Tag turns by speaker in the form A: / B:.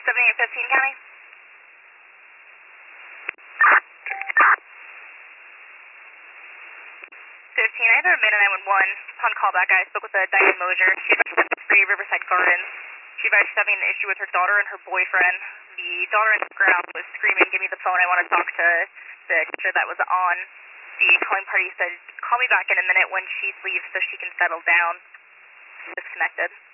A: 7815 County. 15, I have a minute 911. Upon callback, I spoke with Diane Mosier. She advised 3 Riverside Gardens. She advised she's having an issue with her daughter and her boyfriend. The daughter in the ground was screaming, "Give me the phone, I want to talk to the teacher that was on." The calling party said, "Call me back in a minute when she leaves so she can settle down." Disconnected.